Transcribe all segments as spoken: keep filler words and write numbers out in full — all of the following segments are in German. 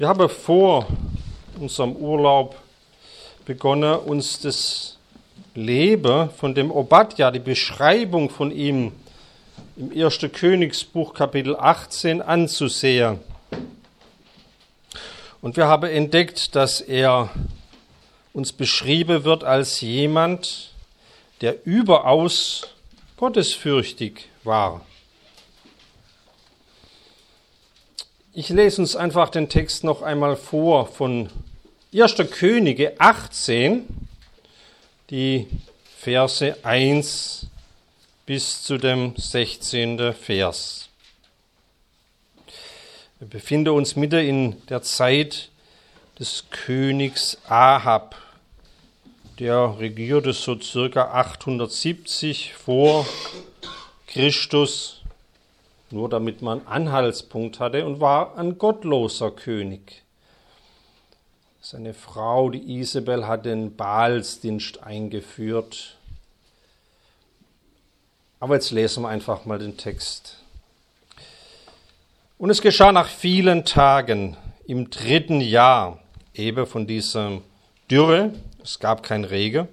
Wir haben vor unserem Urlaub begonnen, uns das Leben von dem Obadja, die Beschreibung von ihm im ersten Königsbuch Kapitel achtzehn anzusehen. Und wir haben entdeckt, dass er uns beschrieben wird als jemand, der überaus gottesfürchtig war. Ich lese uns einfach den Text noch einmal vor von erster Könige achtzehn, die Verse eins bis zu dem sechzehnten Vers. Wir befinden uns mitten in der Zeit des Königs Ahab. Der regierte so circa achthundertsiebzig vor Christus, nur damit man einen Anhaltspunkt hatte, und war ein gottloser König. Seine Frau, die Isabel, hat den Baalsdienst eingeführt. Aber jetzt lesen wir einfach mal den Text. Und es geschah nach vielen Tagen im dritten Jahr, eben von dieser Dürre, es gab kein Regen,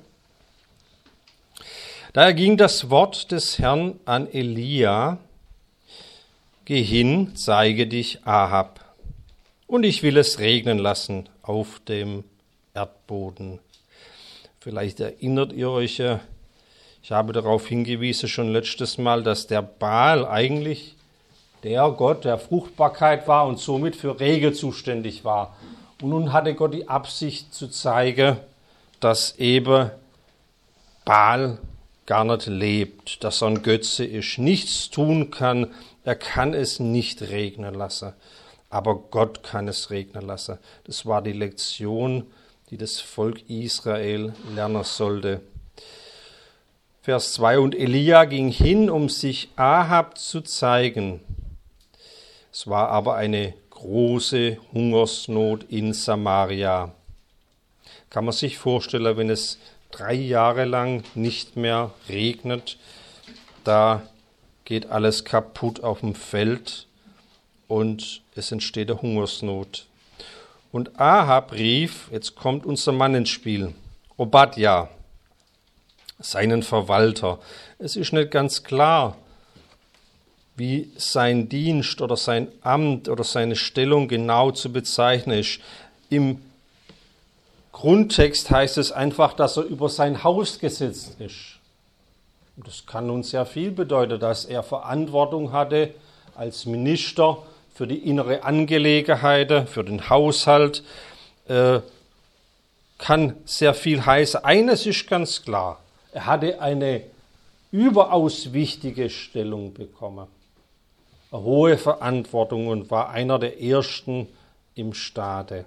da erging das Wort des Herrn an Elia: Geh hin, zeige dich Ahab, und ich will es regnen lassen auf dem Erdboden. Vielleicht erinnert ihr euch, ich habe darauf hingewiesen schon letztes Mal, dass der Baal eigentlich der Gott der Fruchtbarkeit war und somit für Regen zuständig war. Und nun hatte Gott die Absicht zu zeigen, dass eben Baal gar nicht lebt, dass er ein Götze ist, nichts tun kann. Er kann es nicht regnen lassen, aber Gott kann es regnen lassen. Das war die Lektion, die das Volk Israel lernen sollte. Vers zwei: Und Elia ging hin, um sich Ahab zu zeigen. Es war aber eine große Hungersnot in Samaria. Kann man sich vorstellen, wenn es drei Jahre lang nicht mehr regnet, da geht alles kaputt auf dem Feld und es entsteht eine Hungersnot. Und Ahab rief, jetzt kommt unser Mann ins Spiel, Obadja, seinen Verwalter. Es ist nicht ganz klar, wie sein Dienst oder sein Amt oder seine Stellung genau zu bezeichnen ist. Im Grundtext heißt es einfach, dass er über sein Haus gesetzt ist. Und das kann uns sehr viel bedeuten, dass er Verantwortung hatte als Minister für die innere Angelegenheiten, für den Haushalt. Äh, kann sehr viel heißen. Eines ist ganz klar, er hatte eine überaus wichtige Stellung bekommen. Eine hohe Verantwortung und war einer der ersten im Staate.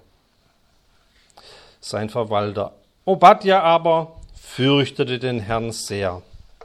Sein Verwalter. Obadja aber fürchtete den Herrn sehr.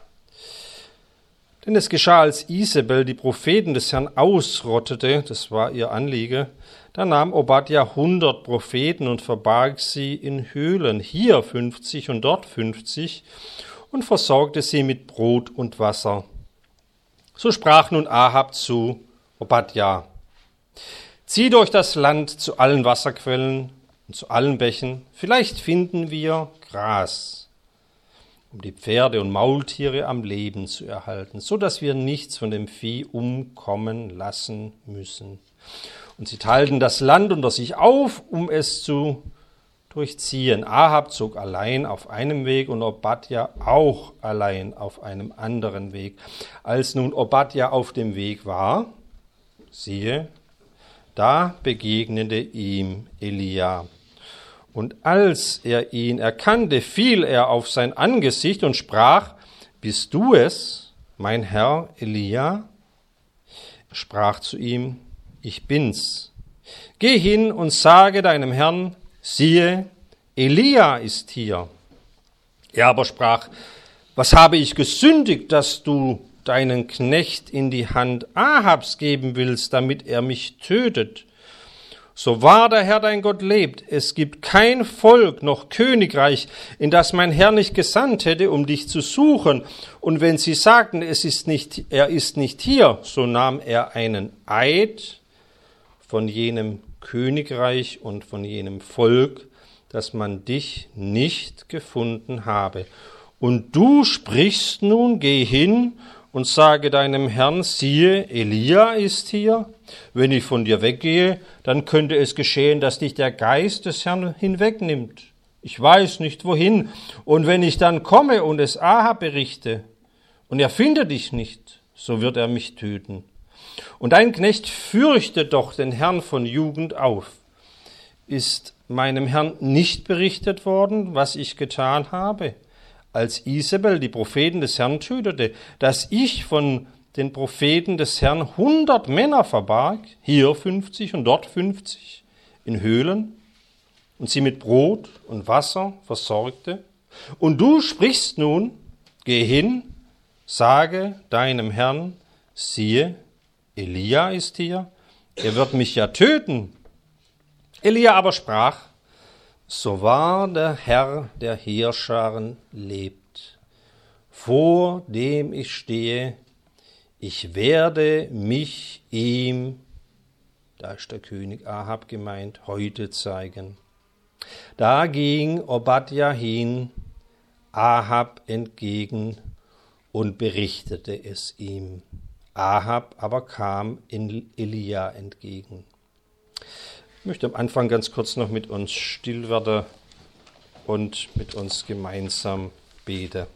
Denn es geschah, als Isabel die Propheten des Herrn ausrottete, das war ihr Anliegen, da nahm Obadja hundert Propheten und verbarg sie in Höhlen, hier fünfzig und dort fünfzig, und versorgte sie mit Brot und Wasser. So sprach nun Ahab zu Obadja: Zieh durch das Land zu allen Wasserquellen und zu allen Bächen, vielleicht finden wir Gras, um die Pferde und Maultiere am Leben zu erhalten, so dass wir nichts von dem Vieh umkommen lassen müssen. Und sie teilten das Land unter sich auf, um es zu durchziehen. Ahab zog allein auf einem Weg und Obadja auch allein auf einem anderen Weg. Als nun Obadja auf dem Weg war, siehe, da begegnete ihm Elia. Und als er ihn erkannte, fiel er auf sein Angesicht und sprach: Bist du es, mein Herr Elia? Er sprach zu ihm: Ich bin's. Geh hin und sage deinem Herrn: Siehe, Elia ist hier. Er aber sprach: Was habe ich gesündigt, dass du deinen Knecht in die Hand Ahabs geben willst, damit er mich tötet? So wahr der Herr dein Gott lebt, es gibt kein Volk noch Königreich, in das mein Herr nicht gesandt hätte, um dich zu suchen. Und wenn sie sagten, es ist nicht, er ist nicht hier, so nahm er einen Eid von jenem Königreich und von jenem Volk, dass man dich nicht gefunden habe. Und du sprichst nun, geh hin und sage deinem Herrn, siehe, Elia ist hier. Wenn ich von dir weggehe, dann könnte es geschehen, dass dich der Geist des Herrn hinwegnimmt. Ich weiß nicht wohin. Und wenn ich dann komme und es Ahab berichte, und er finde dich nicht, so wird er mich töten. Und dein Knecht fürchte doch den Herrn von Jugend auf. Ist meinem Herrn nicht berichtet worden, was ich getan habe, als Isabel die Propheten des Herrn tötete, dass ich von den Propheten des Herrn hundert Männer verbarg, hier fünfzig und dort fünfzig, in Höhlen, und sie mit Brot und Wasser versorgte? Und du sprichst nun, geh hin, sage deinem Herrn, siehe, Elia ist hier, er wird mich ja töten. Elia aber sprach, so wahr der Herr der Heerscharen lebt, vor dem ich stehe, ich werde mich ihm, da ist der König Ahab gemeint, heute zeigen. Da ging Obadja hin, Ahab entgegen und berichtete es ihm. Ahab aber kam in Elia entgegen. Ich möchte am Anfang ganz kurz noch mit uns still werden und mit uns gemeinsam beten.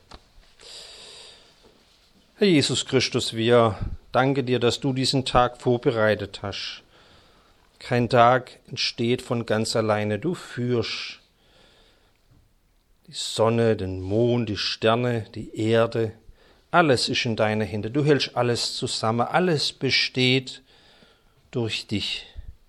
Herr Jesus Christus, wir danken dir, dass du diesen Tag vorbereitet hast. Kein Tag entsteht von ganz alleine. Du führst die Sonne, den Mond, die Sterne, die Erde. Alles ist in deiner Hände. Du hältst alles zusammen. Alles besteht durch dich.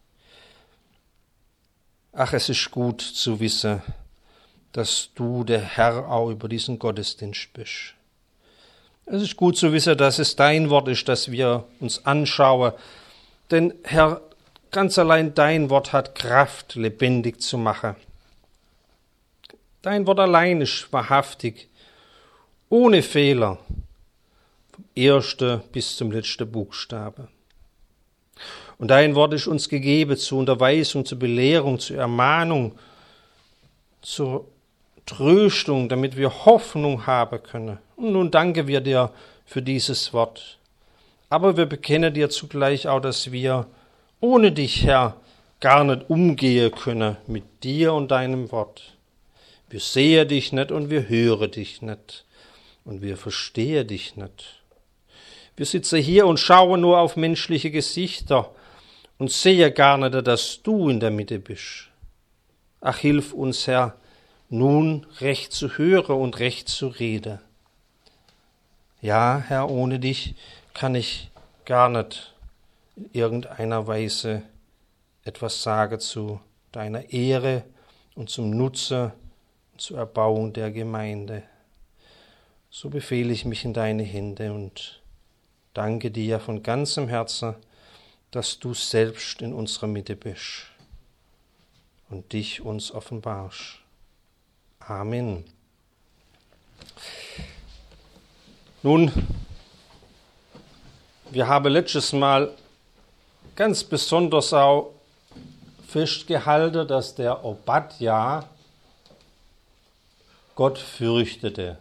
Ach, es ist gut zu wissen, dass du der Herr auch über diesen Gottesdienst bist. Es ist gut zu wissen, dass es dein Wort ist, das wir uns anschauen. Denn Herr, ganz allein dein Wort hat Kraft, lebendig zu machen. Dein Wort allein ist wahrhaftig, ohne Fehler, vom ersten bis zum letzten Buchstabe. Und dein Wort ist uns gegeben zur Unterweisung, zur Belehrung, zur Ermahnung, zur Tröstung, damit wir Hoffnung haben können. Und nun danken wir dir für dieses Wort. Aber wir bekennen dir zugleich auch, dass wir ohne dich, Herr, gar nicht umgehen können mit dir und deinem Wort. Wir sehen dich nicht und wir hören dich nicht und wir verstehen dich nicht. Wir sitzen hier und schauen nur auf menschliche Gesichter und sehen gar nicht, dass du in der Mitte bist. Ach, hilf uns, Herr, nun recht zu hören und recht zu reden. Ja, Herr, ohne dich kann ich gar nicht in irgendeiner Weise etwas sagen zu deiner Ehre und zum Nutzen und zur Erbauung der Gemeinde. So befehle ich mich in deine Hände und danke dir von ganzem Herzen, dass du selbst in unserer Mitte bist und dich uns offenbarst. Amen. Nun, wir haben letztes Mal ganz besonders auch festgehalten, dass der Obadja Gott fürchtete.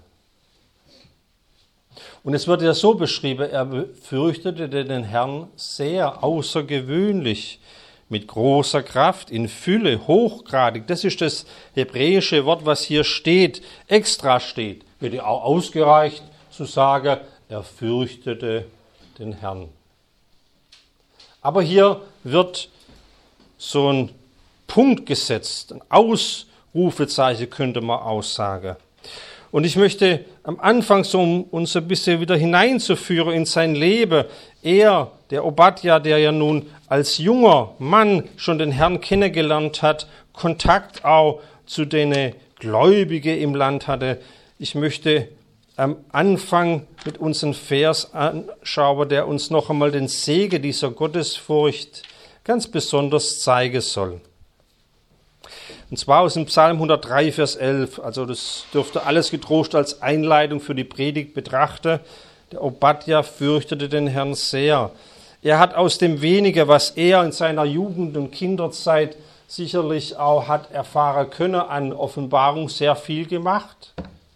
Und es wird ja so beschrieben, er fürchtete den Herrn sehr außergewöhnlich, mit großer Kraft, in Fülle, hochgradig. Das ist das hebräische Wort, was hier steht, extra steht. Wird ja auch ausgereicht zu sagen, er fürchtete den Herrn. Aber hier wird so ein Punkt gesetzt, ein Ausrufezeichen könnte man aussagen. Und ich möchte am Anfang, so um uns ein bisschen wieder hineinzuführen in sein Leben, er, der Obadja, der ja nun als junger Mann schon den Herrn kennengelernt hat, Kontakt auch zu den Gläubigen im Land hatte. Ich möchte am Anfang mit uns einen Vers anschauen, der uns noch einmal den Segen dieser Gottesfurcht ganz besonders zeigen soll. Und zwar aus dem Psalm hundertdrei, Vers elf. Also das dürfte alles getrost als Einleitung für die Predigt betrachten. Der Obadja fürchtete den Herrn sehr. Er hat aus dem Wenigen, was er in seiner Jugend- und Kinderzeit sicherlich auch hat erfahren können, an Offenbarung sehr viel gemacht.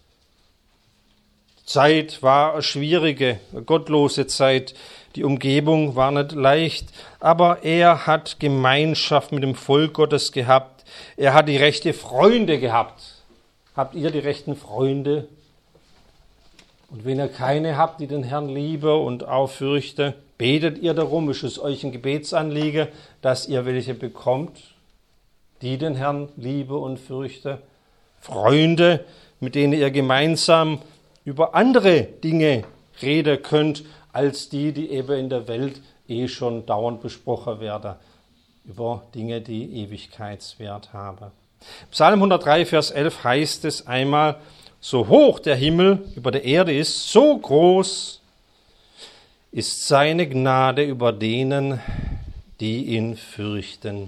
Die Zeit war eine schwierige, eine gottlose Zeit. Die Umgebung war nicht leicht, aber er hat Gemeinschaft mit dem Volk Gottes gehabt. Er hat die rechten Freunde gehabt. Habt ihr die rechten Freunde? Und wenn ihr keine habt, die den Herrn liebe und auch fürchte, betet ihr darum, ist es euch ein Gebetsanliegen, dass ihr welche bekommt, die den Herrn liebe und fürchte. Freunde, mit denen ihr gemeinsam über andere Dinge reden könnt, als die, die eben in der Welt eh schon dauernd besprochen werden, über Dinge, die Ewigkeitswert haben. Psalm hundertdrei, Vers elf heißt es einmal, so hoch der Himmel über der Erde ist, so groß ist seine Gnade über denen, die ihn fürchten.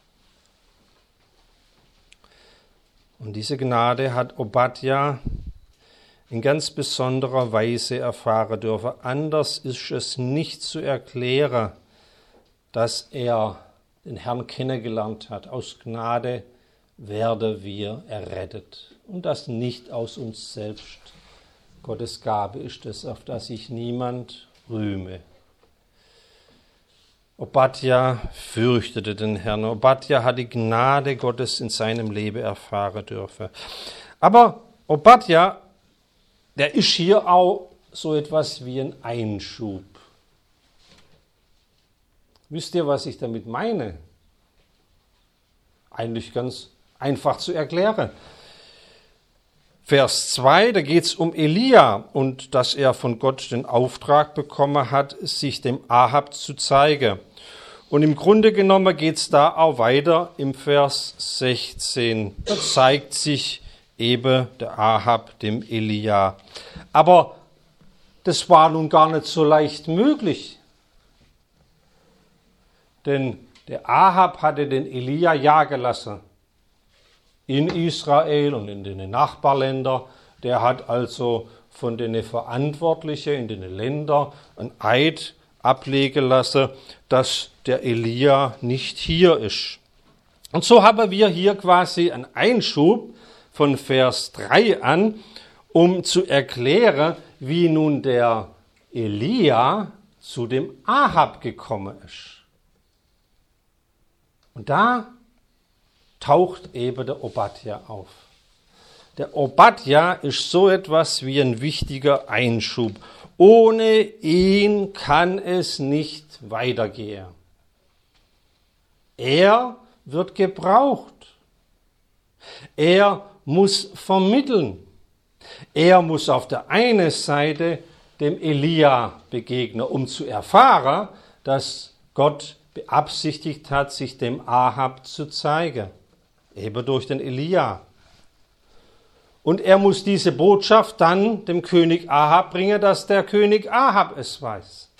Und diese Gnade hat Obadja in ganz besonderer Weise erfahren dürfen. Anders ist es nicht zu erklären, dass er den Herrn kennengelernt hat. Aus Gnade werden wir errettet. Und das nicht aus uns selbst. Gottes Gabe ist es, auf das sich niemand rühme. Obadja fürchtete den Herrn. Obadja hat die Gnade Gottes in seinem Leben erfahren dürfen. Aber Obadja, der ist hier auch so etwas wie ein Einschub. Wisst ihr, was ich damit meine? Eigentlich ganz einfach zu erklären. Vers zwei, da geht es um Elia und dass er von Gott den Auftrag bekommen hat, sich dem Ahab zu zeigen. Und im Grunde genommen geht es da auch weiter im Vers sechzehn. Da zeigt sich eben der Ahab dem Elia. Aber das war nun gar nicht so leicht möglich. Denn der Ahab hatte den Elia jagen lassen. In Israel und in den Nachbarländern. Der hat also von den Verantwortlichen in den Ländern ein Eid ablegen lassen, dass der Elia nicht hier ist. Und so haben wir hier quasi einen Einschub von Vers drei an, um zu erklären, wie nun der Elia zu dem Ahab gekommen ist. Und da taucht eben der Obadja auf. Der Obadja ist so etwas wie ein wichtiger Einschub. Ohne ihn kann es nicht weitergehen. Er wird gebraucht. Er muss vermitteln. Er muss auf der einen Seite dem Elia begegnen, um zu erfahren, dass Gott beabsichtigt hat, sich dem Ahab zu zeigen. Eben durch den Elia. Und er muss diese Botschaft dann dem König Ahab bringen, dass der König Ahab es weiß.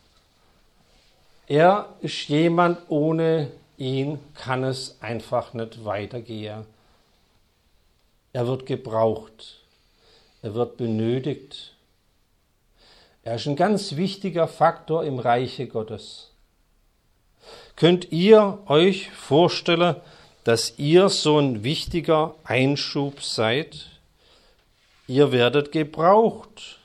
Er ist jemand, ohne ihn kann es einfach nicht weitergehen. Er wird gebraucht. Er wird benötigt. Er ist ein ganz wichtiger Faktor im Reiche Gottes. Könnt ihr euch vorstellen, dass ihr so ein wichtiger Einschub seid? Ihr werdet gebraucht.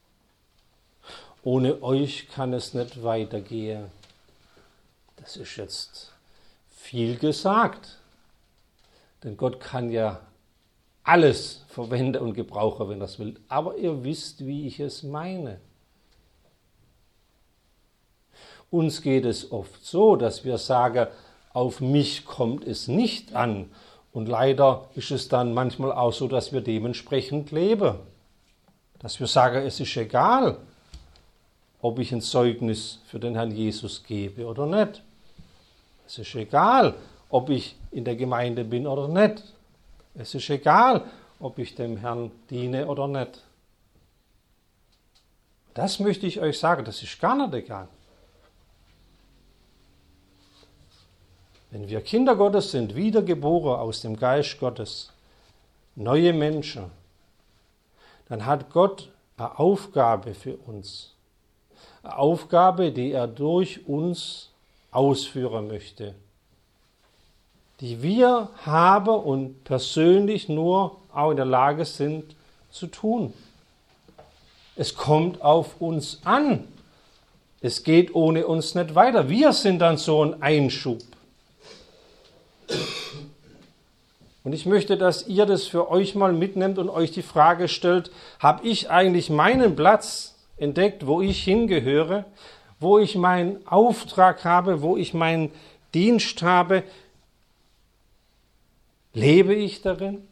Ohne euch kann es nicht weitergehen. Das ist jetzt viel gesagt. Denn Gott kann ja alles verwenden und gebrauchen, wenn er es will. Aber ihr wisst, wie ich es meine. Uns geht es oft so, dass wir sagen, auf mich kommt es nicht an. Und leider ist es dann manchmal auch so, dass wir dementsprechend leben. Dass wir sagen, es ist egal, ob ich ein Zeugnis für den Herrn Jesus gebe oder nicht. Es ist egal, ob ich in der Gemeinde bin oder nicht. Es ist egal, ob ich dem Herrn diene oder nicht. Das möchte ich euch sagen, das ist gar nicht egal. Wenn wir Kinder Gottes sind, wiedergeboren aus dem Geist Gottes, neue Menschen, dann hat Gott eine Aufgabe für uns. Eine Aufgabe, die er durch uns ausführen möchte, die wir haben und persönlich nur auch in der Lage sind zu tun. Es kommt auf uns an. Es geht ohne uns nicht weiter. Wir sind dann so ein Einschub. Und ich möchte, dass ihr das für euch mal mitnehmt und euch die Frage stellt, habe ich eigentlich meinen Platz entdeckt, wo ich hingehöre, wo ich meinen Auftrag habe, wo ich meinen Dienst habe? Lebe ich darin?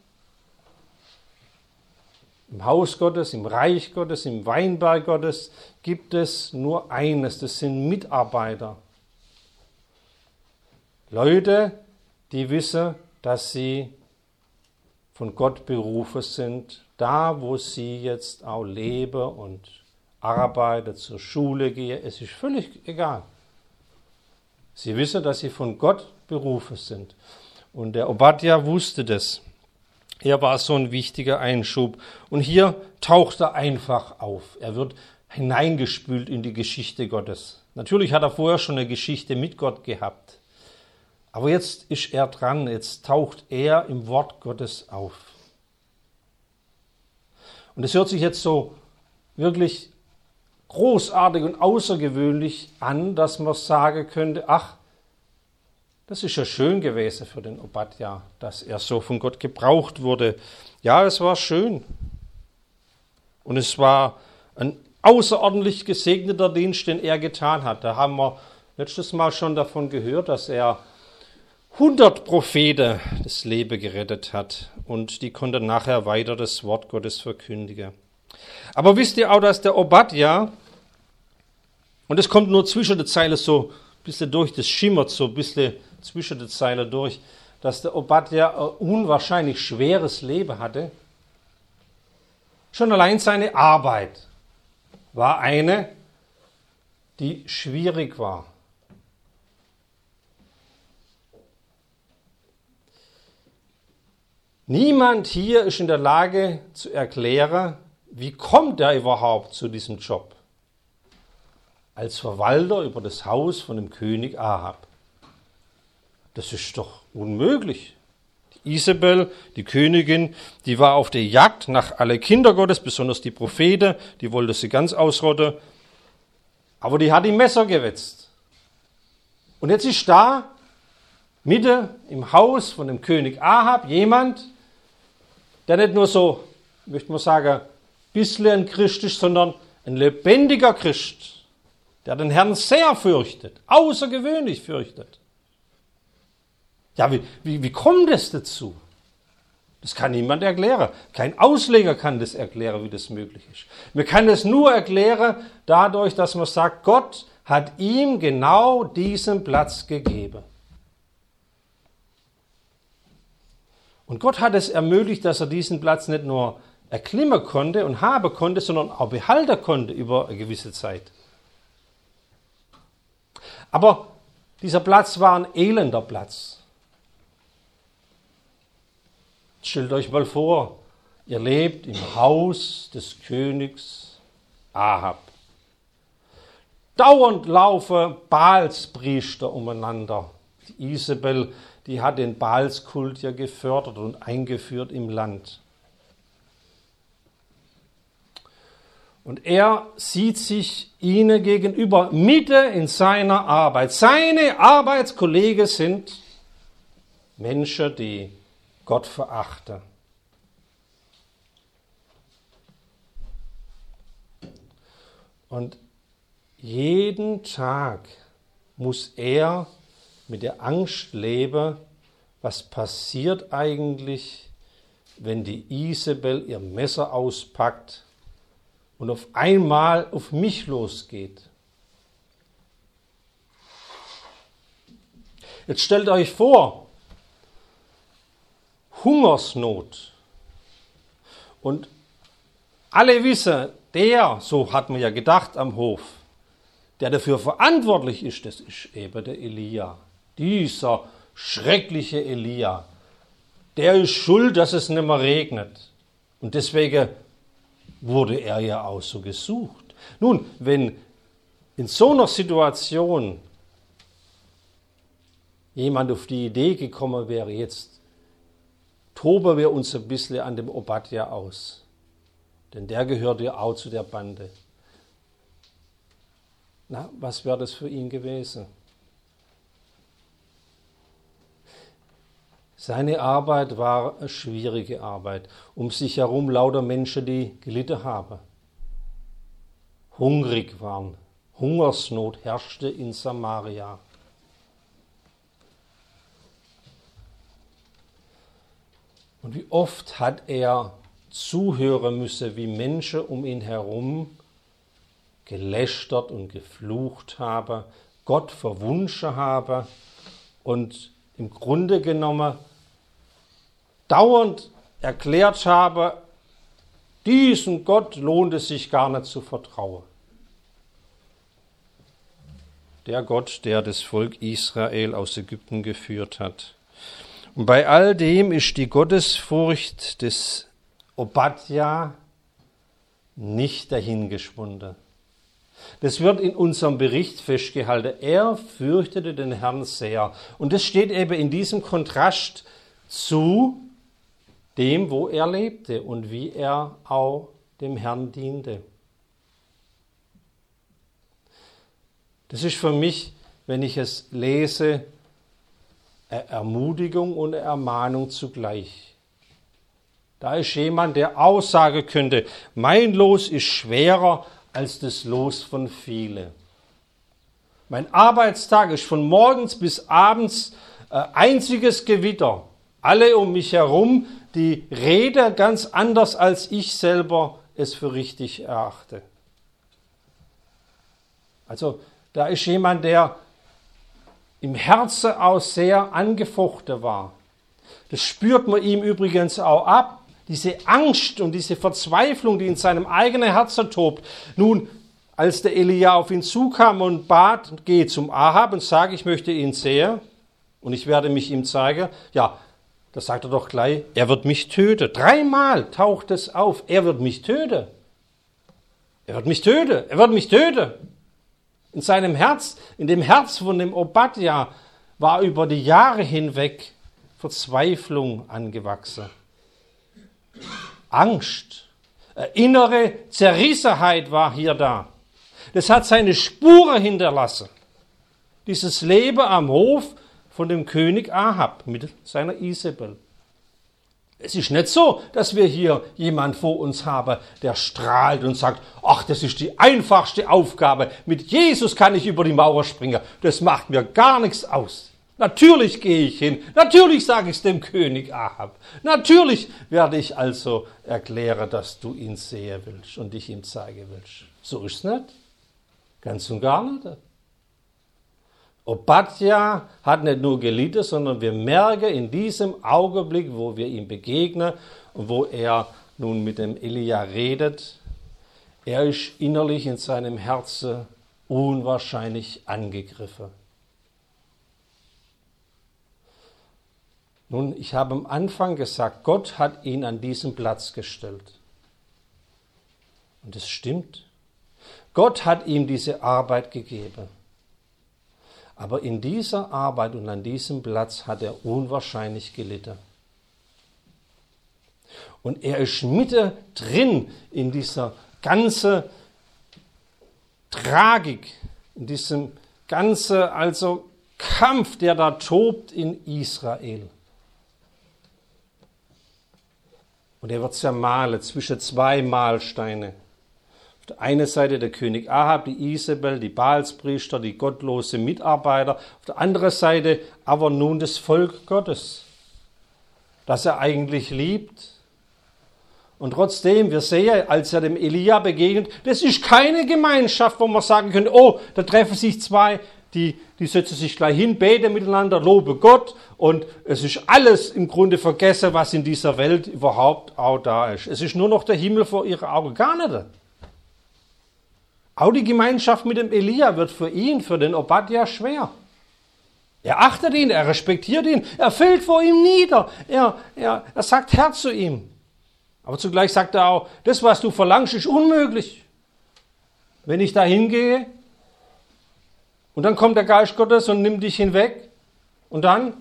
Im Haus Gottes, im Reich Gottes, im Weinberg Gottes gibt es nur eines, das sind Mitarbeiter. Leute, die wissen, dass sie von Gott berufen sind, da wo sie jetzt auch leben und arbeiten, zur Schule gehen, es ist völlig egal. Sie wissen, dass sie von Gott berufen sind. Und der Obadja wusste das. Er war so ein wichtiger Einschub. Und hier taucht er einfach auf. Er wird hineingespült in die Geschichte Gottes. Natürlich hat er vorher schon eine Geschichte mit Gott gehabt. Aber jetzt ist er dran, jetzt taucht er im Wort Gottes auf. Und es hört sich jetzt so wirklich großartig und außergewöhnlich an, dass man sagen könnte, ach, das ist ja schön gewesen für den Obadja, dass er so von Gott gebraucht wurde. Ja, es war schön. Und es war ein außerordentlich gesegneter Dienst, den er getan hat. Da haben wir letztes Mal schon davon gehört, dass er hundert Propheten das Leben gerettet hat. Und die konnten nachher weiter das Wort Gottes verkündigen. Aber wisst ihr auch, dass der Obadja, und es kommt nur zwischen den Zeilen so ein bisschen durch, das schimmert so ein bisschen zwischen den Zeilen durch, dass der Obadja ein unwahrscheinlich schweres Leben hatte. Schon allein seine Arbeit war eine, die schwierig war. Niemand hier ist in der Lage zu erklären, wie kommt er überhaupt zu diesem Job als Verwalter über das Haus von dem König Ahab. Das ist doch unmöglich. Die Isabel, die Königin, die war auf der Jagd nach alle Kinder Gottes, besonders die Propheten, die wollte sie ganz ausrotten. Aber die hat die Messer gewetzt. Und jetzt ist da, mitten im Haus von dem König Ahab, jemand, der nicht nur so, möchte man sagen, ein bisschen ein Christ ist, sondern ein lebendiger Christ, der den Herrn sehr fürchtet, außergewöhnlich fürchtet. Ja, wie, wie, wie kommt es dazu? Das kann niemand erklären. Kein Ausleger kann das erklären, wie das möglich ist. Man kann es nur erklären dadurch, dass man sagt, Gott hat ihm genau diesen Platz gegeben. Und Gott hat es ermöglicht, dass er diesen Platz nicht nur erklimmen konnte und haben konnte, sondern auch behalten konnte über eine gewisse Zeit. Aber dieser Platz war ein elender Platz. Stellt euch mal vor, ihr lebt im Haus des Königs Ahab. Dauernd laufen Baalspriester umeinander. Die Isabel, die hat den Baalskult ja gefördert und eingeführt im Land. Und er sieht sich ihnen gegenüber mitten in seiner Arbeit. Seine Arbeitskollegen sind Menschen, die Gott verachten. Und jeden Tag muss er mit der Angst leben, was passiert eigentlich, wenn die Isabel ihr Messer auspackt und auf einmal auf mich losgeht. Jetzt stellt euch vor, Hungersnot. Und alle wissen, der, so hat man ja gedacht am Hof, der dafür verantwortlich ist, das ist eben der Elia. Dieser schreckliche Elia. Der ist schuld, dass es nicht mehr regnet. Und deswegen wurde er ja auch so gesucht. Nun, wenn in so einer Situation jemand auf die Idee gekommen wäre, jetzt toben wir uns ein bisschen an dem Obadja aus. Denn der gehört ja auch zu der Bande. Na, was wäre das für ihn gewesen? Seine Arbeit war eine schwierige Arbeit. Um sich herum lauter Menschen, die gelitten haben, hungrig waren. Hungersnot herrschte in Samaria. Und wie oft hat er zuhören müssen, wie Menschen um ihn herum gelästert und geflucht haben, Gott verwunschen haben und im Grunde genommen dauernd erklärt habe, diesem Gott lohnt es sich gar nicht zu vertrauen. Der Gott, der das Volk Israel aus Ägypten geführt hat. Und bei all dem ist die Gottesfurcht des Obadja nicht dahingeschwunden. Das wird in unserem Bericht festgehalten. Er fürchtete den Herrn sehr. Und das steht eben in diesem Kontrast zu dem, wo er lebte und wie er auch dem Herrn diente. Das ist für mich, wenn ich es lese, eine Ermutigung und eine Ermahnung zugleich. Da ist jemand, der aussagen könnte, mein Los ist schwerer als das Los von vielen. Mein Arbeitstag ist von morgens bis abends ein einziges Gewitter. Alle um mich herum, die reden ganz anders, als ich selber es für richtig erachte. Also da ist jemand, der im Herzen auch sehr angefochten war. Das spürt man ihm übrigens auch ab. Diese Angst und diese Verzweiflung, die in seinem eigenen Herzen tobt. Nun, als der Elia auf ihn zukam und bat, geh zum Ahab und sage, ich möchte ihn sehen und ich werde mich ihm zeigen. Ja, da sagt er doch gleich, er wird mich töten. Dreimal taucht es auf, er wird mich töten. Er wird mich töten, er wird mich töten. In seinem Herz, in dem Herz von dem Obadja war über die Jahre hinweg Verzweiflung angewachsen. Angst, innere Zerrissenheit war hier da. Das hat seine Spuren hinterlassen. Dieses Leben am Hof von dem König Ahab mit seiner Isabel. Es ist nicht so, dass wir hier jemand vor uns haben, der strahlt und sagt, ach, das ist die einfachste Aufgabe. Mit Jesus kann ich über die Mauer springen. Das macht mir gar nichts aus. Natürlich gehe ich hin. Natürlich sage ich es dem König Ahab. Natürlich werde ich also erklären, dass du ihn sehen willst und dich ihm zeigen willst. So ist es nicht. Ganz und gar nicht. Obadja hat nicht nur gelitten, sondern wir merken in diesem Augenblick, wo wir ihm begegnen und wo er nun mit dem Elia redet, er ist innerlich in seinem Herzen unwahrscheinlich angegriffen. Nun, ich habe am Anfang gesagt, Gott hat ihn an diesen Platz gestellt. Und es stimmt. Gott hat ihm diese Arbeit gegeben. Aber in dieser Arbeit und an diesem Platz hat er unwahrscheinlich gelitten. Und er ist mitten drin in dieser ganzen Tragik, in diesem ganzen also Kampf, der da tobt in Israel. Und er wird zermahlen zwischen zwei Mahlsteine. Auf der einen Seite der König Ahab, die Isabel, die Baalspriester, die gottlose Mitarbeiter. Auf der anderen Seite aber nun das Volk Gottes, das er eigentlich liebt. Und trotzdem, wir sehen, als er dem Elia begegnet, das ist keine Gemeinschaft, wo man sagen könnte, oh, da treffen sich zwei, die, die setzen sich gleich hin, beten miteinander, lobe Gott und es ist alles im Grunde vergessen, was in dieser Welt überhaupt auch da ist. Es ist nur noch der Himmel vor ihren Augen, gar nicht. Auch die Gemeinschaft mit dem Elia wird für ihn, für den Obadja schwer. Er achtet ihn, er respektiert ihn, er fällt vor ihm nieder, er, er, er sagt Herr zu ihm. Aber zugleich sagt er auch, das, was du verlangst, ist unmöglich. Wenn ich da hingehe, Und dann kommt der Geist Gottes und nimmt dich hinweg. Und dann?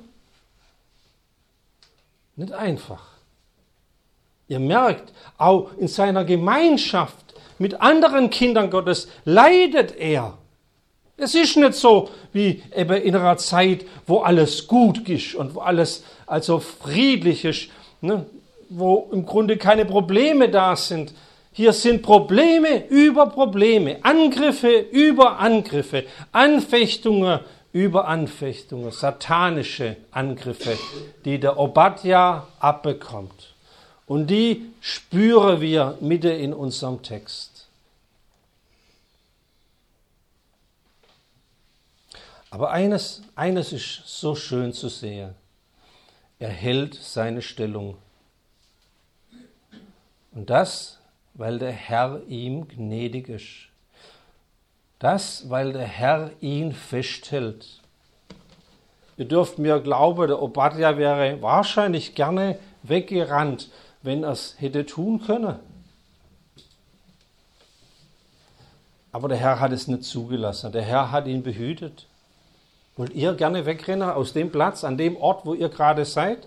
Nicht einfach. Ihr merkt, auch in seiner Gemeinschaft mit anderen Kindern Gottes leidet er. Es ist nicht so wie eben in einer Zeit, wo alles gut ist und wo alles also friedlich ist, ne? Wo im Grunde keine Probleme da sind. Hier sind Probleme über Probleme, Angriffe über Angriffe, Anfechtungen über Anfechtungen, satanische Angriffe, die der Obadja abbekommt. Und die spüren wir mitten in unserem Text. Aber eines, eines ist so schön zu sehen. Er hält seine Stellung. Und das, weil der Herr ihm gnädig ist. Das, weil der Herr ihn festhält. Ihr dürft mir glauben, der Obadja wäre wahrscheinlich gerne weggerannt, wenn er es hätte tun können. Aber der Herr hat es nicht zugelassen. Der Herr hat ihn behütet. Wollt ihr gerne wegrennen aus dem Platz, an dem Ort, wo ihr gerade seid?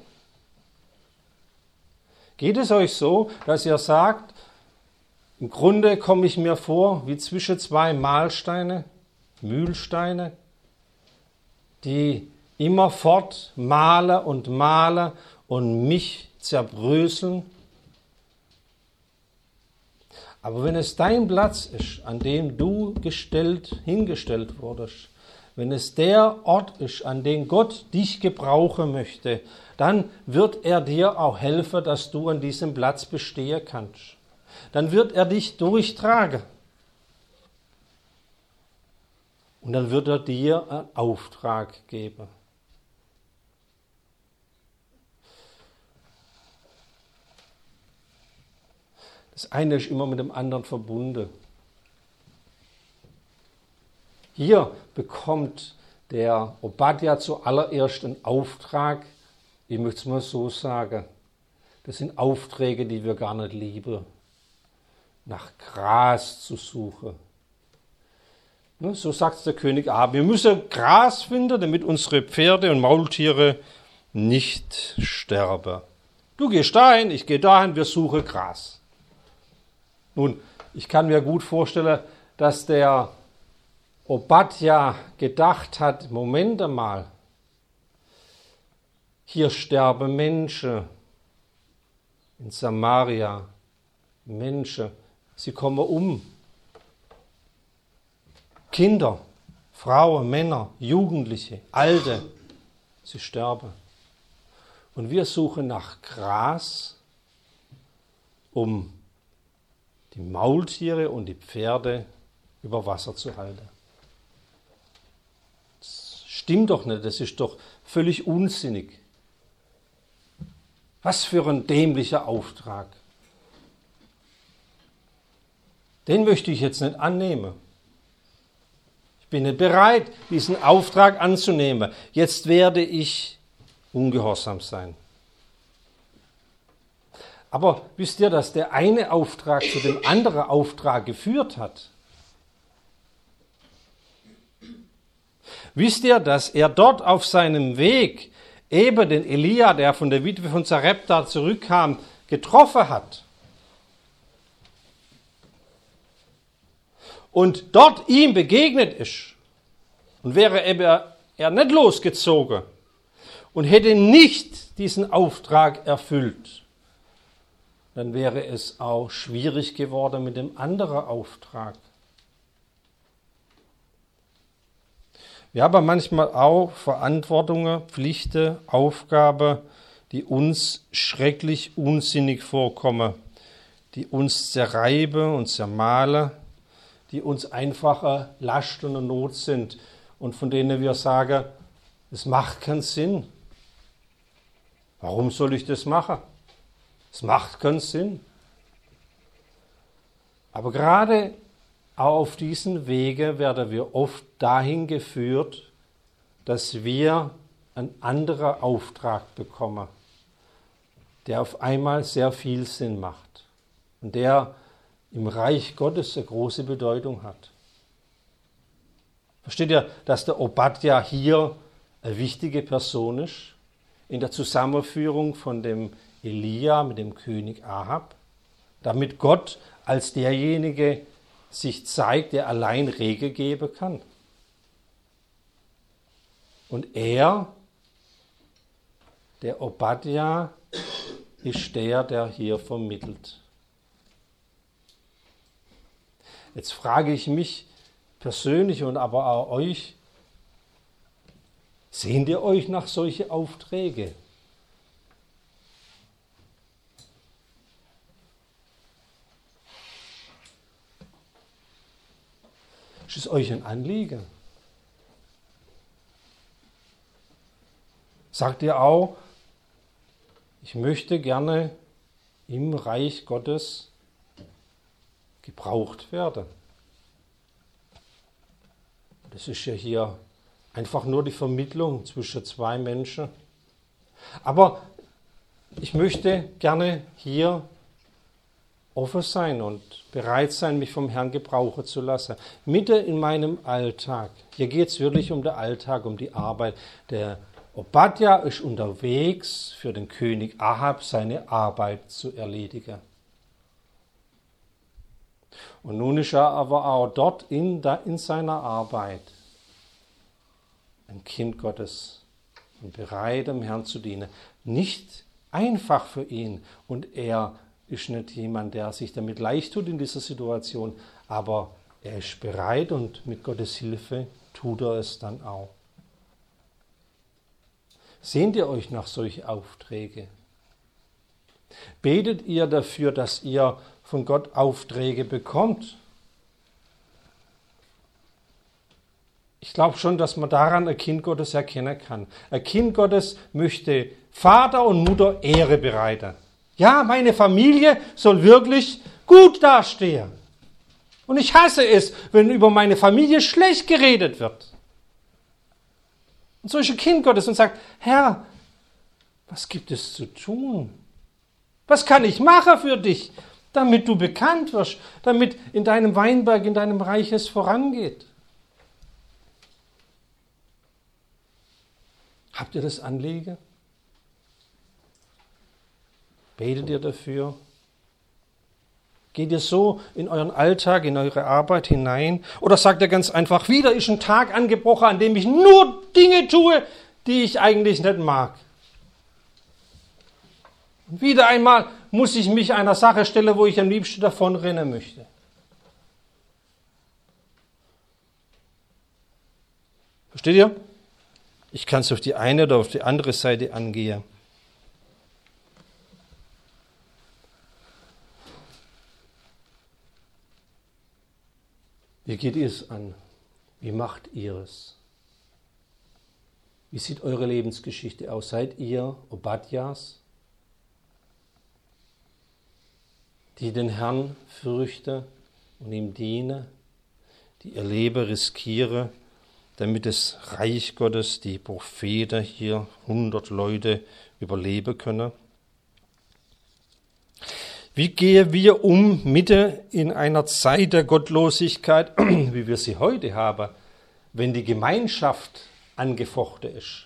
Geht es euch so, dass ihr sagt, im Grunde komme ich mir vor wie zwischen zwei Mahlsteine, Mühlsteine, die immerfort malen und malen und mich zerbröseln? Aber wenn es dein Platz ist, an dem du gestellt, hingestellt wurdest, wenn es der Ort ist, an dem Gott dich gebrauchen möchte, dann wird er dir auch helfen, dass du an diesem Platz bestehen kannst. Dann wird er dich durchtragen. Und dann wird er dir einen Auftrag geben. Das eine ist immer mit dem anderen verbunden. Hier bekommt der Obadja zuallererst einen Auftrag, ich möchte es mal so sagen, das sind Aufträge, die wir gar nicht lieben, nach Gras zu suchen. Ne, so sagt der König Ahab, wir müssen Gras finden, damit unsere Pferde und Maultiere nicht sterben. Du gehst dahin, ich gehe dahin, wir suchen Gras. Nun, ich kann mir gut vorstellen, dass der Obadja gedacht hat, Moment einmal, hier sterben Menschen in Samaria, Menschen, sie kommen um. Kinder, Frauen, Männer, Jugendliche, Alte, sie sterben. Und wir suchen nach Gras, um die Maultiere und die Pferde über Wasser zu halten. Das stimmt doch nicht, das ist doch völlig unsinnig. Was für ein dämlicher Auftrag. Den möchte ich jetzt nicht annehmen. Ich bin nicht bereit, diesen Auftrag anzunehmen. Jetzt werde ich ungehorsam sein. Aber wisst ihr, dass der eine Auftrag zu dem anderen Auftrag geführt hat? Wisst ihr, dass er dort auf seinem Weg eben den Elia, der von der Witwe von Sarepta zurückkam, getroffen hat? Und dort ihm begegnet ist. Und wäre eben er nicht losgezogen und hätte nicht diesen Auftrag erfüllt, dann wäre es auch schwierig geworden mit dem anderen Auftrag. Wir haben manchmal auch Verantwortungen, Pflichten, Aufgaben, die uns schrecklich unsinnig vorkommen, die uns zerreiben und zermahlen, die uns einfache Last und Not sind und von denen wir sagen, es macht keinen Sinn. Warum soll ich das machen? Es macht keinen Sinn. Aber gerade auf diesen Wege werden wir oft dahin geführt, dass wir einen anderen Auftrag bekommen, der auf einmal sehr viel Sinn macht und der im Reich Gottes eine große Bedeutung hat. Versteht ihr, dass der Obadja hier eine wichtige Person ist in der Zusammenführung von dem Elia mit dem König Ahab, damit Gott als derjenige sich zeigt, der allein Regel geben kann. Und er, der Obadja, ist der, der hier vermittelt. Jetzt frage ich mich persönlich und aber auch euch, sehnt ihr euch nach solchen Aufträgen? Ist es euch ein Anliegen? Sagt ihr auch, ich möchte gerne im Reich Gottes gebraucht werden? Das ist ja hier einfach nur die Vermittlung zwischen zwei Menschen. Aber ich möchte gerne hier offen sein und bereit sein, mich vom Herrn gebrauchen zu lassen. Mitten in meinem Alltag. Hier geht es wirklich um den Alltag, um die Arbeit. Der Obadja ist unterwegs, für den König Ahab seine Arbeit zu erledigen. Und nun ist er aber auch dort in, in seiner Arbeit ein Kind Gottes und bereit, dem Herrn zu dienen. Nicht einfach für ihn. Und er ist nicht jemand, der sich damit leicht tut in dieser Situation, aber er ist bereit und mit Gottes Hilfe tut er es dann auch. Sehnt ihr euch nach solchen Aufträgen? Betet ihr dafür, dass ihr von Gott Aufträge bekommt? Ich glaube schon, dass man daran ein Kind Gottes erkennen kann. Ein Kind Gottes möchte Vater und Mutter Ehre bereiten. Ja, meine Familie soll wirklich gut dastehen. Und ich hasse es, wenn über meine Familie schlecht geredet wird. Und so ist ein Kind Gottes und sagt, Herr, was gibt es zu tun? Was kann ich machen für dich, damit du bekannt wirst, damit in deinem Weinberg, in deinem Reich es vorangeht? Habt ihr das Anliegen? Betet ihr dafür? Geht ihr so in euren Alltag, in eure Arbeit hinein? Oder sagt ihr ganz einfach, wieder ist ein Tag angebrochen, an dem ich nur Dinge tue, die ich eigentlich nicht mag? Und wieder einmal muss ich mich einer Sache stellen, wo ich am liebsten davon rennen möchte. Versteht ihr? Ich kann es auf die eine oder auf die andere Seite angehen. Wie geht ihr es an? Wie macht ihr es? Wie sieht eure Lebensgeschichte aus? Seid ihr Obadjas, die den Herrn fürchten und ihm dienen, die ihr Leben riskieren, damit das Reich Gottes, die Propheten hier, hundert Leute überleben können? Wie gehen wir um mitten in einer Zeit der Gottlosigkeit, wie wir sie heute haben, wenn die Gemeinschaft angefochten ist?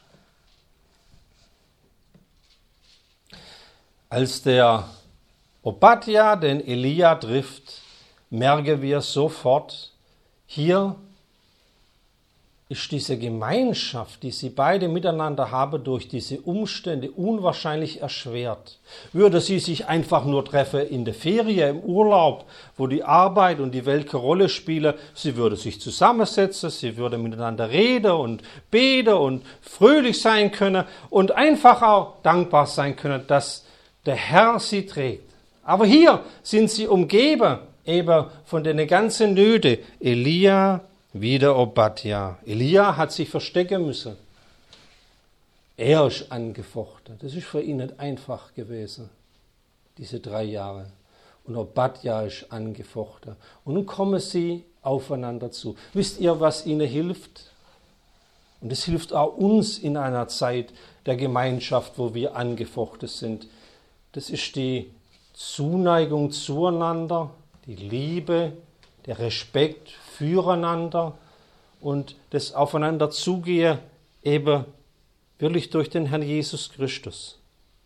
Als der Obadja den Elia trifft, merken wir sofort, hier ist diese Gemeinschaft, die sie beide miteinander haben, durch diese Umstände unwahrscheinlich erschwert. Würde sie sich einfach nur treffen in der Ferien, im Urlaub, wo die Arbeit und die Welt keine Rolle spielen, sie würde sich zusammensetzen, sie würde miteinander reden und beten und fröhlich sein können und einfach auch dankbar sein können, dass der Herr sie trägt. Aber hier sind sie umgeben eben von den ganzen Nöten. Elia, wieder Obadja. Elia hat sich verstecken müssen. Er ist angefochten. Das ist für ihn nicht einfach gewesen, diese drei Jahre. Und Obadja ist angefochten. Und nun kommen sie aufeinander zu. Wisst ihr, was ihnen hilft? Und es hilft auch uns in einer Zeit der Gemeinschaft, wo wir angefochten sind. Das ist die Zuneigung zueinander, die Liebe, der Respekt füreinander und das Aufeinander zugehen eben wirklich durch den Herrn Jesus Christus.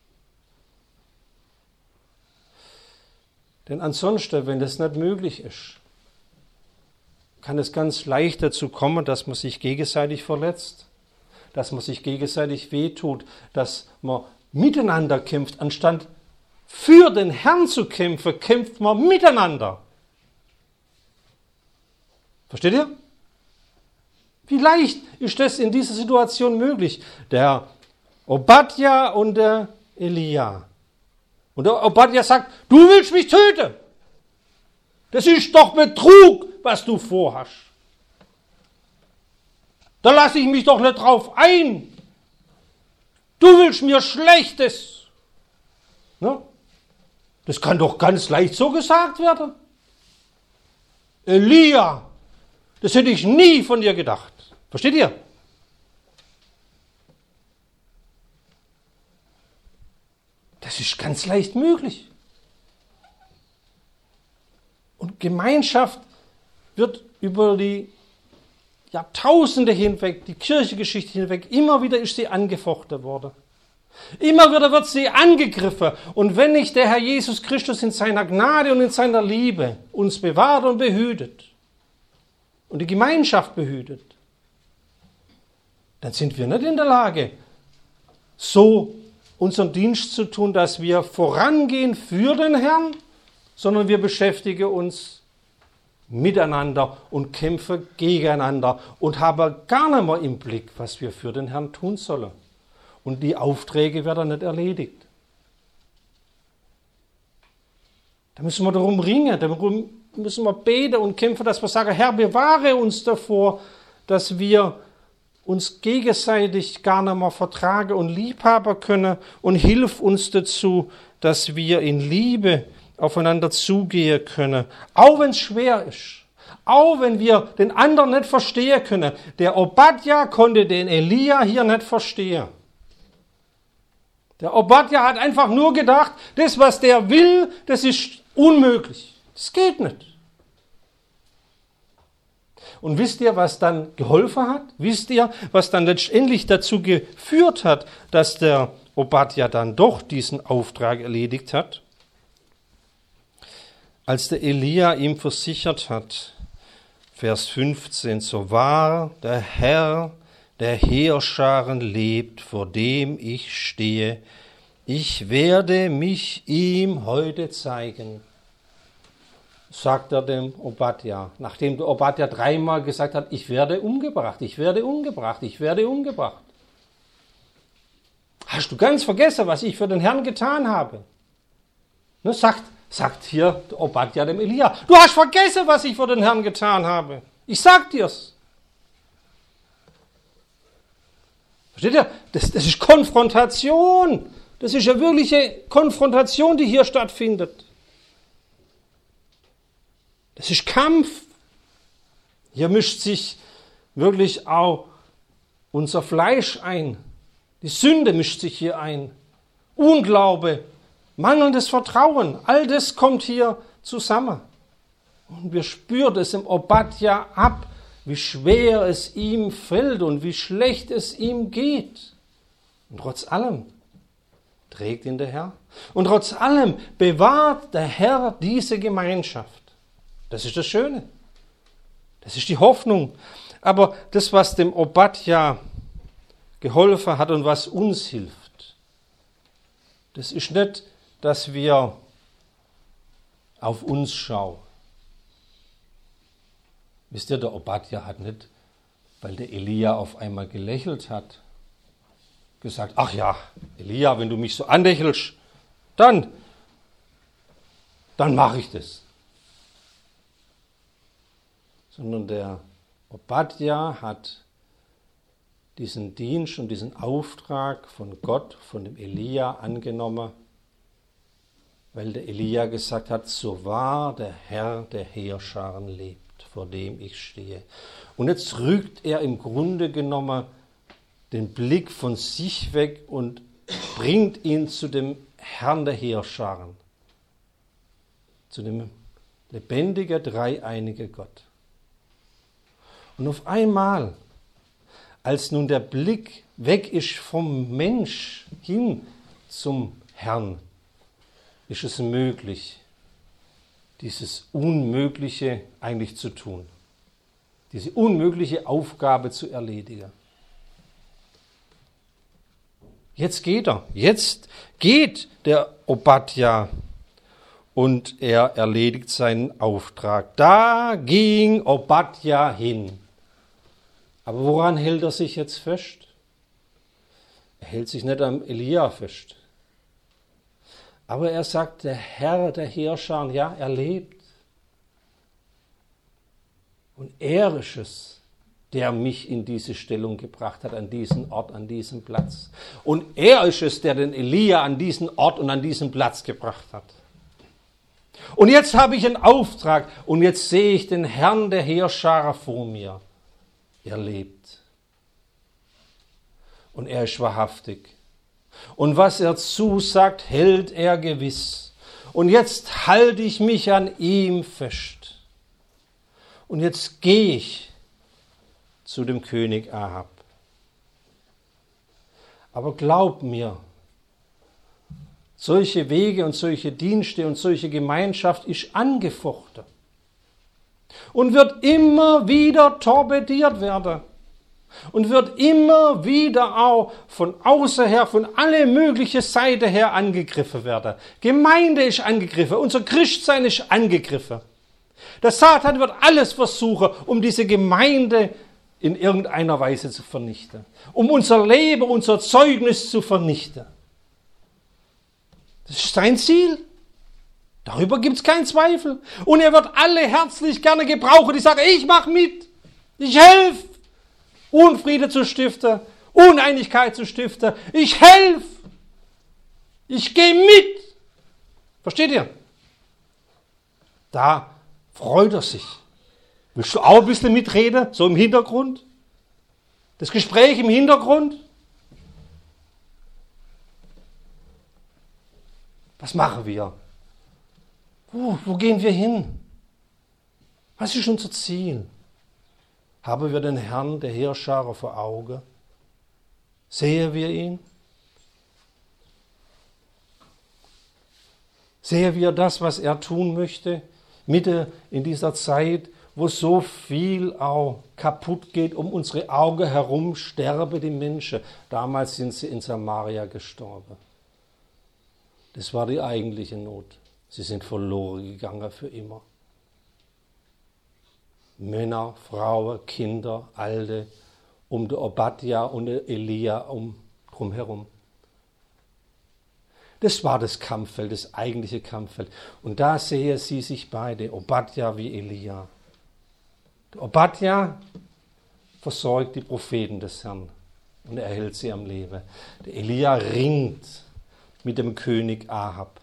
Denn ansonsten, wenn das nicht möglich ist, kann es ganz leicht dazu kommen, dass man sich gegenseitig verletzt, dass man sich gegenseitig wehtut, dass man miteinander kämpft. Anstatt für den Herrn zu kämpfen, kämpft man miteinander. Versteht ihr? Wie leicht ist das in dieser Situation möglich? Der Obadja und der Elia. Und der Obadja sagt, du willst mich töten. Das ist doch Betrug, was du vorhast. Da lasse ich mich doch nicht drauf ein. Du willst mir Schlechtes. Ne? Das kann doch ganz leicht so gesagt werden. Elia, das hätte ich nie von dir gedacht. Versteht ihr? Das ist ganz leicht möglich. Und Gemeinschaft wird über die Jahrtausende hinweg, die Kirchengeschichte hinweg, immer wieder ist sie angefochten worden. Immer wieder wird sie angegriffen. Und wenn nicht der Herr Jesus Christus in seiner Gnade und in seiner Liebe uns bewahrt und behütet und die Gemeinschaft behütet, dann sind wir nicht in der Lage, so unseren Dienst zu tun, dass wir vorangehen für den Herrn, sondern wir beschäftigen uns miteinander und kämpfen gegeneinander und haben gar nicht mehr im Blick, was wir für den Herrn tun sollen. Und die Aufträge werden nicht erledigt. Da müssen wir darum ringen, darum müssen wir beten und kämpfen, dass wir sagen, Herr, bewahre uns davor, dass wir uns gegenseitig gar nicht mehr vertragen und lieb haben können und hilf uns dazu, dass wir in Liebe aufeinander zugehen können, auch wenn es schwer ist, auch wenn wir den anderen nicht verstehen können. Der Obadja konnte den Elia hier nicht verstehen. Der Obadja hat einfach nur gedacht, das, was der will, das ist unmöglich. Das geht nicht. Und wisst ihr, was dann geholfen hat? Wisst ihr, was dann letztendlich dazu geführt hat, dass der Obadja dann doch diesen Auftrag erledigt hat? Als der Elia ihm versichert hat, Vers fünfzehn, so wahr der Herr der Heerscharen lebt, vor dem ich stehe, ich werde mich ihm heute zeigen, sagt er dem Obadja, nachdem der Obadja dreimal gesagt hat, ich werde umgebracht, ich werde umgebracht, ich werde umgebracht. Hast du ganz vergessen, was ich für den Herrn getan habe? Ne, sagt, sagt hier der Obadja dem Elia, du hast vergessen, was ich für den Herrn getan habe. Ich sag dir's. Versteht ihr? Das, das ist Konfrontation. Das ist eine wirkliche Konfrontation, die hier stattfindet. Das ist Kampf. Hier mischt sich wirklich auch unser Fleisch ein. Die Sünde mischt sich hier ein. Unglaube, mangelndes Vertrauen, all das kommt hier zusammen. Und wir spüren es im Obadja ab, wie schwer es ihm fällt und wie schlecht es ihm geht. Und trotz allem trägt ihn der Herr. Und trotz allem bewahrt der Herr diese Gemeinschaft. Das ist das Schöne. Das ist die Hoffnung. Aber das, was dem Obadja geholfen hat und was uns hilft, das ist nicht, dass wir auf uns schauen. Wisst ihr, der Obadja hat nicht, weil der Elia auf einmal gelächelt hat, gesagt, ach ja, Elia, wenn du mich so anlächelst, dann, dann mache ich das. Sondern der Obadja hat diesen Dienst und diesen Auftrag von Gott, von dem Elia angenommen, weil der Elia gesagt hat, so wahr der Herr der Heerscharen lebt, vor dem ich stehe. Und jetzt rückt er im Grunde genommen den Blick von sich weg und bringt ihn zu dem Herrn der Heerscharen, zu dem lebendigen, dreieinigen Gott. Und auf einmal, als nun der Blick weg ist vom Mensch hin zum Herrn, ist es möglich, dieses Unmögliche eigentlich zu tun, diese unmögliche Aufgabe zu erledigen. Jetzt geht er, jetzt geht der Obadja und er erledigt seinen Auftrag. Da ging Obadja hin. Aber woran hält er sich jetzt fest? Er hält sich nicht am Elia fest. Aber er sagt, der Herr der Heerscharen, ja, er lebt. Und er ist es, der mich in diese Stellung gebracht hat, an diesen Ort, an diesen Platz. Und er ist es, der den Elia an diesen Ort und an diesen Platz gebracht hat. Und jetzt habe ich einen Auftrag und jetzt sehe ich den Herrn der Heerscharen vor mir. Er lebt. Und er ist wahrhaftig. Und was er zusagt, hält er gewiss. Und jetzt halte ich mich an ihm fest. Und jetzt gehe ich zu dem König Ahab. Aber glaub mir, solche Wege und solche Dienste und solche Gemeinschaft ist angefochten und wird immer wieder torpediert werden und wird immer wieder auch von außen her, von alle mögliche Seiten her angegriffen werden. Gemeinde ist angegriffen, unser Christsein ist angegriffen. Der Satan wird alles versuchen, um diese Gemeinde in irgendeiner Weise zu vernichten, um unser Leben, unser Zeugnis zu vernichten. Das ist sein Ziel. Darüber gibt es keinen Zweifel. Und er wird alle herzlich gerne gebrauchen, die sagen, ich mache mit, ich helfe, Unfriede zu stiften, Uneinigkeit zu stiften, ich helfe, ich gehe mit. Versteht ihr? Da freut er sich. Willst du auch ein bisschen mitreden, so im Hintergrund? Das Gespräch im Hintergrund? Was machen wir? Wo, wo gehen wir hin? Was ist unser Ziel? Haben wir den Herrn der Heerscharen vor Augen? Sehen wir ihn? Sehen wir das, was er tun möchte, mitten in dieser Zeit, wo so viel auch kaputt geht, um unsere Augen herum sterben die Menschen. Damals sind sie in Samaria gestorben. Das war die eigentliche Not. Sie sind verloren gegangen für immer. Männer, Frauen, Kinder, Alte, um den Obadja und den Elia um, drumherum. Das war das Kampffeld, das eigentliche Kampffeld. Und da sehen sie sich beide, Obadja wie Elia. Der Obadja versorgt die Propheten des Herrn und er hält sie am Leben. Der Elia ringt mit dem König Ahab,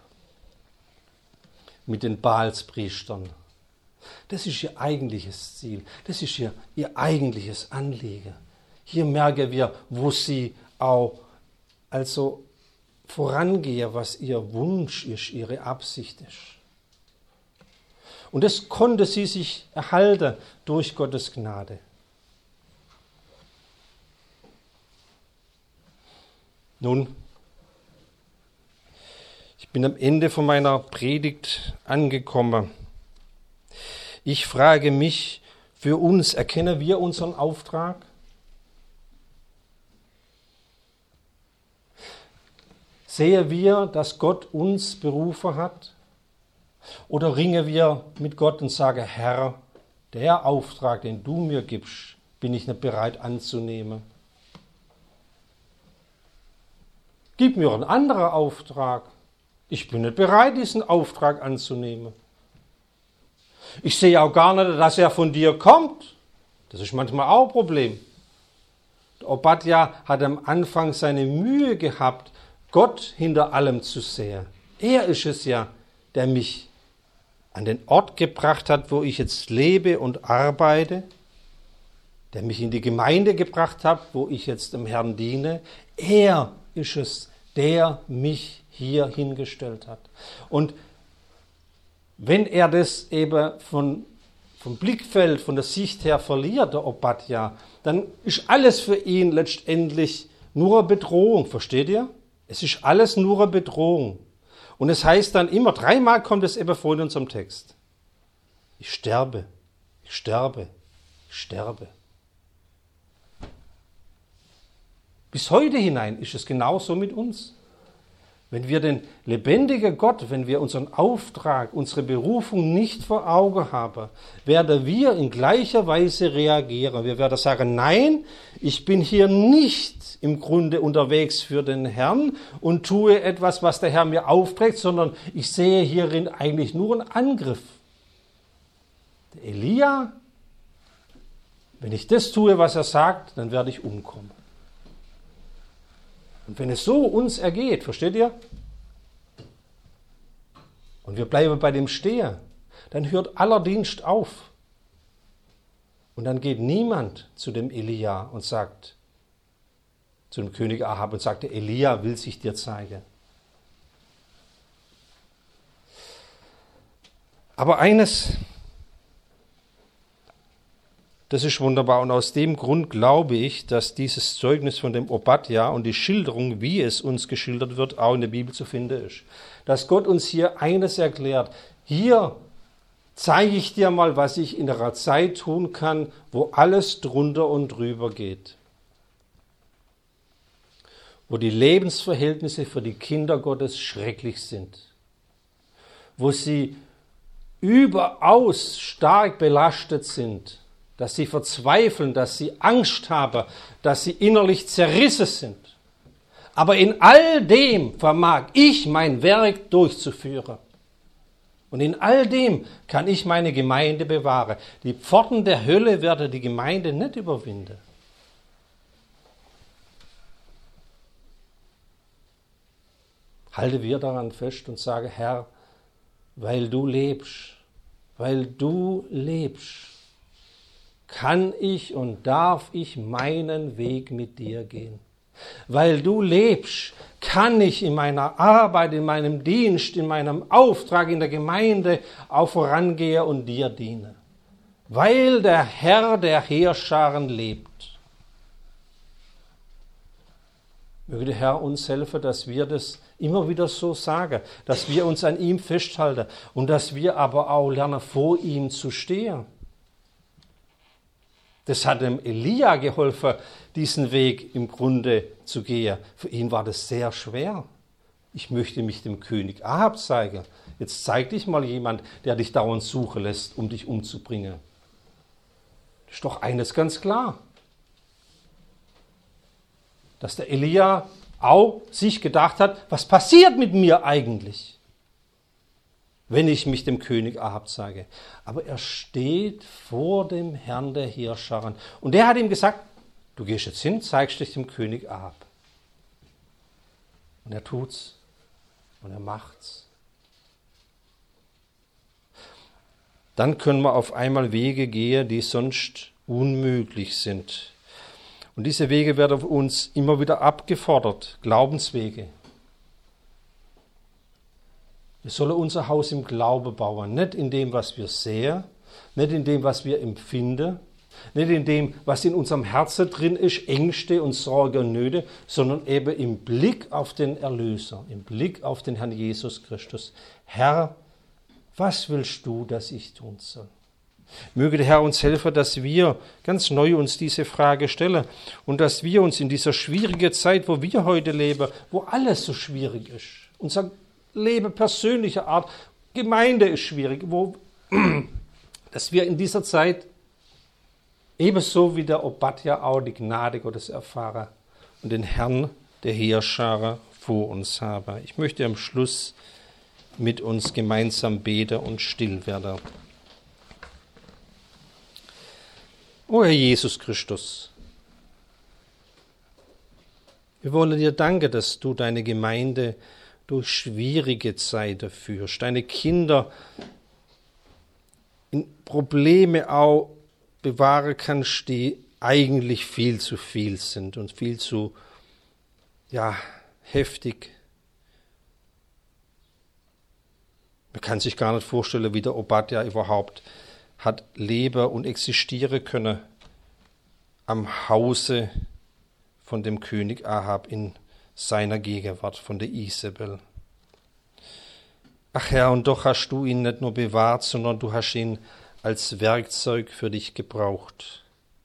mit den Baalspriestern. Das ist ihr eigentliches Ziel, das ist ihr, ihr eigentliches Anliegen. Hier merken wir, wo sie auch also vorangehen, was ihr Wunsch ist, ihre Absicht ist. Und das konnte sie sich erhalten durch Gottes Gnade. Nun, ich bin am Ende von meiner Predigt angekommen. Ich frage mich, für uns, erkennen wir unseren Auftrag? Sehen wir, dass Gott uns berufen hat? Oder ringen wir mit Gott und sagen, Herr, der Auftrag, den du mir gibst, bin ich nicht bereit anzunehmen. Gib mir einen anderen Auftrag. Ich bin nicht bereit, diesen Auftrag anzunehmen. Ich sehe auch gar nicht, dass er von dir kommt. Das ist manchmal auch ein Problem. Der Obadja hat am Anfang seine Mühe gehabt, Gott hinter allem zu sehen. Er ist es ja, der mich an den Ort gebracht hat, wo ich jetzt lebe und arbeite, der mich in die Gemeinde gebracht hat, wo ich jetzt dem Herrn diene. Er ist es, der mich hier hingestellt hat. Und wenn er das eben von vom Blickfeld, von der Sicht her verliert, der Obadja, dann ist alles für ihn letztendlich nur eine Bedrohung, versteht ihr? Es ist alles nur eine Bedrohung. Und es heißt dann immer, dreimal kommt es eben vor in unserem Text. Ich sterbe, ich sterbe, ich sterbe. Bis heute hinein ist es genauso mit uns. Wenn wir den lebendigen Gott, wenn wir unseren Auftrag, unsere Berufung nicht vor Augen haben, werden wir in gleicher Weise reagieren. Wir werden sagen, nein, ich bin hier nicht im Grunde unterwegs für den Herrn und tue etwas, was der Herr mir aufträgt, sondern ich sehe hierin eigentlich nur einen Angriff. Der Elia, wenn ich das tue, was er sagt, dann werde ich umkommen. Und wenn es so uns ergeht, versteht ihr? Und wir bleiben bei dem stehen, dann hört aller Dienst auf. Und dann geht niemand zu dem Elia und sagt, zu dem König Ahab und sagt, der Elia will sich dir zeigen. Aber eines, das ist wunderbar und aus dem Grund glaube ich, dass dieses Zeugnis von dem Obadja und die Schilderung, wie es uns geschildert wird, auch in der Bibel zu finden ist. Dass Gott uns hier eines erklärt, hier zeige ich dir mal, was ich in einer Zeit tun kann, wo alles drunter und drüber geht. Wo die Lebensverhältnisse für die Kinder Gottes schrecklich sind. Wo sie überaus stark belastet sind. Dass sie verzweifeln, dass sie Angst haben, dass sie innerlich zerrissen sind. Aber in all dem vermag ich mein Werk durchzuführen. Und in all dem kann ich meine Gemeinde bewahren. Die Pforten der Hölle werden die Gemeinde nicht überwinden. Halte wir daran fest und sage, Herr, weil du lebst, weil du lebst, kann ich und darf ich meinen Weg mit dir gehen. Weil du lebst, kann ich in meiner Arbeit, in meinem Dienst, in meinem Auftrag in der Gemeinde auch vorangehen und dir dienen. Weil der Herr der Heerscharen lebt. Möge der Herr uns helfen, dass wir das immer wieder so sagen, dass wir uns an ihm festhalten und dass wir aber auch lernen, vor ihm zu stehen. Das hat dem Elia geholfen, diesen Weg im Grunde zu gehen. Für ihn war das sehr schwer. Ich möchte mich dem König Ahab zeigen. Jetzt zeig dich mal jemand, der dich dauernd suchen lässt, um dich umzubringen. Das ist doch eines ganz klar. Dass der Elia auch sich gedacht hat, was passiert mit mir eigentlich, wenn ich mich dem König Ahab zeige. Aber er steht vor dem Herrn der Heerscharen. Und der hat ihm gesagt, du gehst jetzt hin, zeigst dich dem König Ahab. Und er tut's. Und er macht's. Dann können wir auf einmal Wege gehen, die sonst unmöglich sind. Und diese Wege werden auf uns immer wieder abgefordert. Glaubenswege. Wir sollen unser Haus im Glaube bauen, nicht in dem, was wir sehen, nicht in dem, was wir empfinden, nicht in dem, was in unserem Herzen drin ist, Ängste und Sorge und Nöte, sondern eben im Blick auf den Erlöser, im Blick auf den Herrn Jesus Christus. Herr, was willst du, dass ich tun soll? Möge der Herr uns helfen, dass wir ganz neu uns diese Frage stellen und dass wir uns in dieser schwierigen Zeit, wo wir heute leben, wo alles so schwierig ist, unser Leben persönlicher Art, Gemeinde ist schwierig, wo, dass wir in dieser Zeit ebenso wie der Obadja auch die Gnade Gottes erfahren und den Herrn der Heerscharen vor uns haben. Ich möchte am Schluss mit uns gemeinsam beten und still werden. O Herr Jesus Christus, wir wollen dir danken, dass du deine Gemeinde durch schwierige Zeiten führst, deine Kinder in Probleme auch bewahren kannst, die eigentlich viel zu viel sind und viel zu ja, heftig. Man kann sich gar nicht vorstellen, wie der Obadja überhaupt hat leben und existieren können am Hause von dem König Ahab in seiner Gegenwart, von der Isabel. Ach Herr, und doch hast du ihn nicht nur bewahrt, sondern du hast ihn als Werkzeug für dich gebraucht.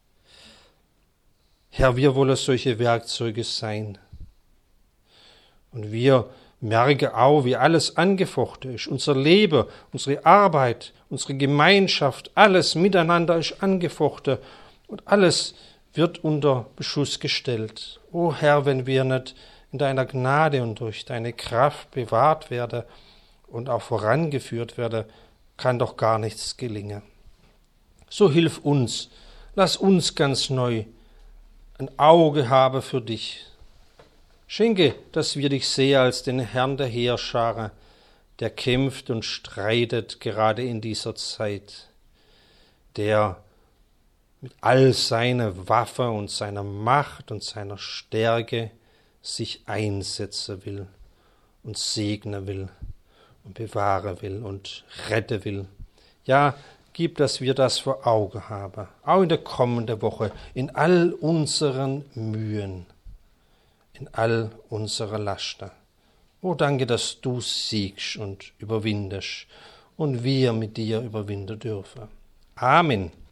Herr, wir wollen solche Werkzeuge sein. Und wir merken auch, wie alles angefochten ist. Unser Leben, unsere Arbeit, unsere Gemeinschaft, alles miteinander ist angefochten und alles wird unter Beschuss gestellt. O Herr, wenn wir nicht in deiner Gnade und durch deine Kraft bewahrt werden und auch vorangeführt werden, kann doch gar nichts gelingen. So hilf uns, lass uns ganz neu ein Auge haben für dich. Schenke, dass wir dich sehen als den Herrn der Heerscharen, der kämpft und streitet gerade in dieser Zeit, der mit all seiner Waffe und seiner Macht und seiner Stärke sich einsetzen will und segnen will und bewahren will und retten will. Ja, gib, dass wir das vor Augen haben, auch in der kommenden Woche, in all unseren Mühen, in all unseren Lasten. Oh, danke, dass du siegst und überwindest und wir mit dir überwinden dürfen. Amen.